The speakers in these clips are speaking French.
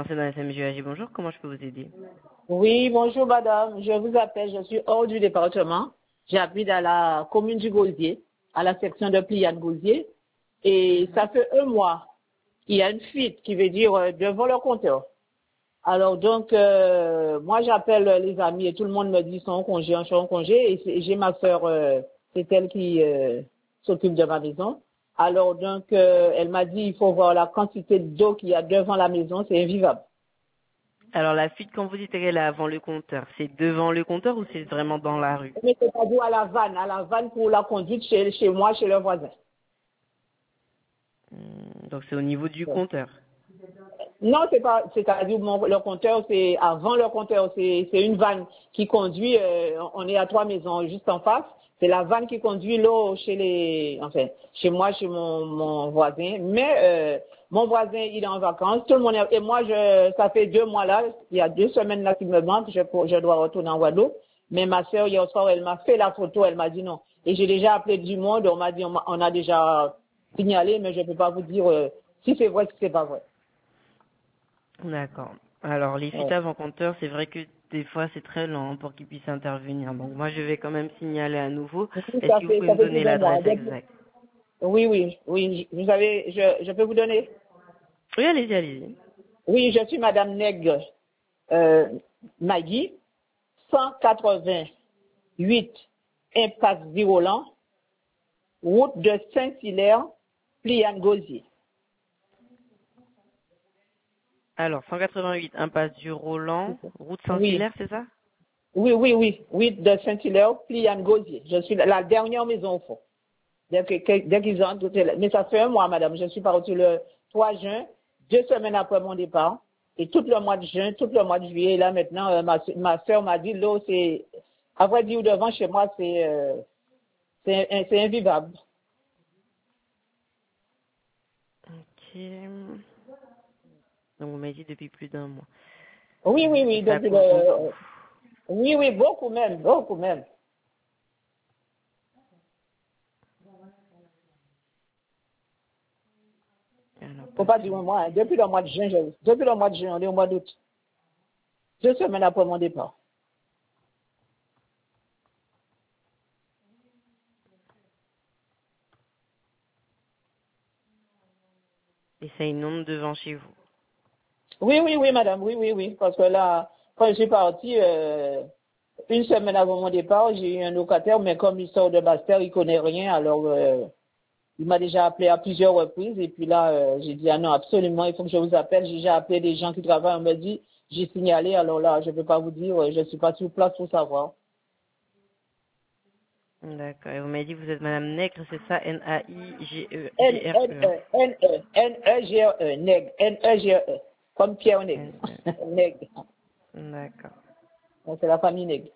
c'est dans SMJAG. Bonjour, comment je peux vous aider? Oui, bonjour madame. Je vous appelle, je suis hors du département. J'habite à la commune du Gauzier, à la section de Pliane-Gauzier. Et ça fait un mois qu'il y a une fuite qui veut dire devant le compteur. Alors donc, moi j'appelle les amis et tout le monde me dit ils sont en congé, je suis en congé. Et j'ai ma soeur, c'est elle qui s'occupe de ma maison. Alors donc, elle m'a dit il faut voir la quantité d'eau qu'il y a devant la maison, c'est invivable. Alors, la fuite, quand vous dites qu'elle est avant le compteur, c'est devant le compteur ou c'est vraiment dans la rue? Mais c'est-à-dire à la vanne pour la conduite chez moi, chez le voisin. Donc, c'est au niveau du compteur. Non, c'est pas, c'est-à-dire le compteur, c'est avant le compteur, c'est une vanne qui conduit, on est à 3 maisons juste en face, c'est la vanne qui conduit l'eau chez moi, chez mon voisin, mais mon voisin, il est en vacances, tout le monde et moi, ça fait 2 mois là, il y a 2 semaines là qu'il me manque, je dois retourner en Guadeloupe, mais ma sœur, hier soir, elle m'a fait la photo, elle m'a dit non, et j'ai déjà appelé du monde, on m'a dit, on a déjà signalé, mais je ne peux pas vous dire si c'est vrai, si c'est pas vrai. D'accord. Alors, les fuites Ouais. avant compteur, c'est vrai que des fois, c'est très lent pour qu'ils puissent intervenir. Donc, moi, je vais quand même signaler à nouveau. Oui, Est-ce que vous pouvez ça me fait donner plus d'un mois. l'adresse exacte? Oui, oui, oui. Vous savez, je peux vous donner? Oui, allez-y, allez-y. Oui, je suis Madame Nègre euh, Magui, 188 Impasse Virolan, route de Saint-Hilaire, Pliane-Gauzier. Alors, 188, impasse du Roland, route Oui, Saint-Hilaire, c'est ça? oui, de Saint-Hilaire, Pliane-Gauzier. Je suis la dernière maison au fond. Dès qu'ils ont tout est là. Mais ça fait un mois, madame. Je suis partie le 3 juin, 2 semaines après mon départ. Et tout le mois de juin, tout le mois de juillet, là maintenant, ma soeur m'a dit, l'eau, c'est, à vrai dire, devant chez moi, c'est invivable. Ok. Donc, vous m'avez dit depuis plus d'un mois. Oui, Ça depuis coûte beaucoup. oui, beaucoup même, beaucoup même. Alors, Faut pas dire un patiente. mois, hein. Depuis le mois de juin, on est au mois d'août. 2 semaines après mon départ. Et ça inonde devant chez vous. Oui, madame, oui. Parce que là, quand je suis partie, une semaine avant mon départ, j'ai eu un locataire, mais comme il sort de Bastère, il connaît rien, alors il m'a déjà appelé à plusieurs reprises, et puis là, j'ai dit, ah non, absolument, il faut que je vous appelle. J'ai déjà appelé des gens qui travaillent, on me dit, j'ai signalé, alors là, je ne peux pas vous dire, je ne suis pas sur place pour savoir. D'accord. Et vous m'avez dit que vous êtes Madame Nègre, c'est ça? N, N, N-A-I-G-R-E. E, N, E, N, E, G, R, E, Nègre, N, E, G, R, E, comme Pierre Nègre. N-E. Nègre. D'accord. Donc, c'est la famille Nègre.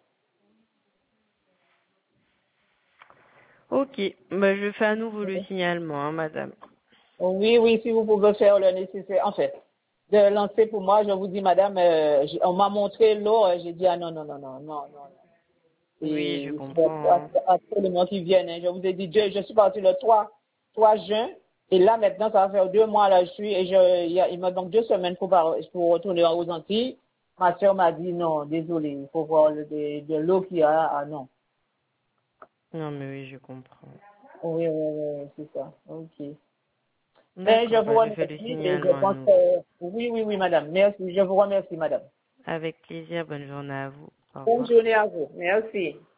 Ok. Bah, je fais à nouveau le signalement, hein, madame. Oui, si vous pouvez faire le nécessaire. En fait, de lancer pour moi, je vous dis, madame, on m'a montré l'eau, j'ai dit, ah non. Oui, Et je il faut comprends, hein. absolument qu'ils viennent. Hein. Je vous ai dit, je suis partie le 3 juin, et là, maintenant, ça va faire 2 mois, là, je suis, et il me manque 2 semaines pour retourner aux Antilles. Ma soeur m'a dit, non, désolé, il faut voir de l'eau qu'il y a, ah non. Non, mais oui, je comprends. Oui, c'est ça, ok. Ben, je D'accord, vous bah, je fais le remercie et je signalement à pense nouveau. que oui, madame. Merci, je vous remercie, madame. Avec plaisir, bonne journée à vous. Au Bonne revoir. journée à vous. Merci.